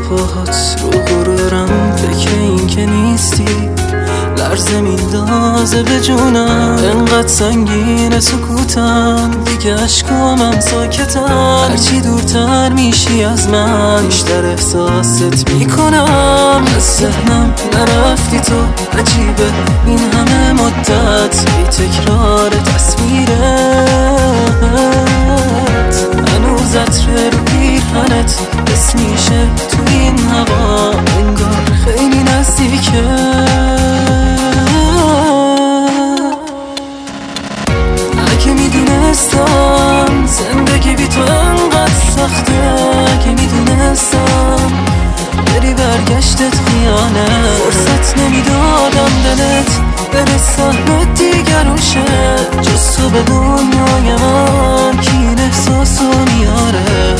پاهات رو غرورم، فکر این که نیستی لرزه میندازه به جونم. انقدر سنگین سکوتم دیگه، اشکامم ساکتم. هرچی دورتر میشی از من بیشتر احساست میکنم. از ذهنم نرفتی تو، عجیبه این همه مدت بی تکرار تصویرت. هنوز عطر رو پیرهنت حس میشه تو این هوا، انگار خیلی نزدیکه. اگه میدونستم زندگی بی تو انقدر سخته، اگه میدونستم بری برگشتت خیانه، فرصت نمیدادم دلت بره سهم دیگر روشه. جز تو به دنیای من کی این احساسو میاره؟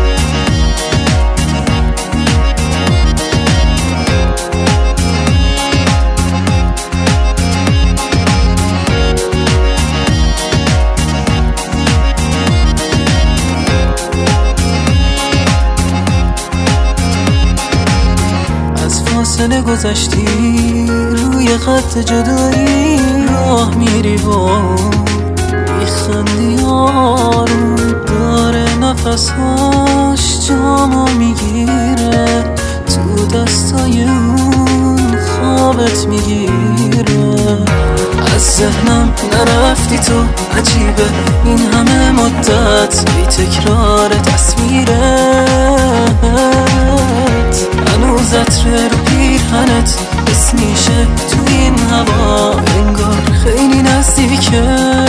فاصله گذشتی روی خط جدایی، راه میری با میخندی آروم، داره نفسهاش جامو میگیره، تو دستای اون خوابت میگیره. از ذهنم نرفتی تو، عجیبه این همه مدت بی تکرار تصویرت. هنوز عطر رو پیرهنت حس میشه تو این هوا، انگار خیلی نزدیکه.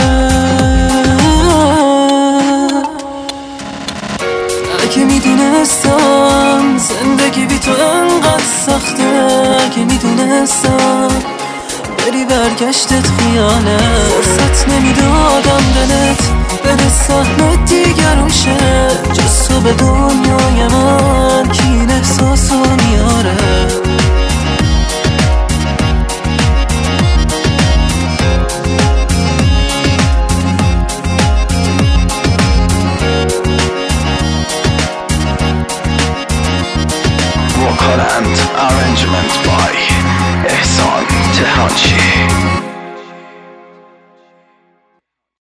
اگه میدونستم زندگی بی تو انقدر سخته، اگه میدونستم بری برگشتت خیانه، فرصت نمیدادم دلت بره سهم دیگر روشه. جز تو به دنیای من کی این احساسو میاره؟ Rockland arrangement by Ehsan Tehanchi.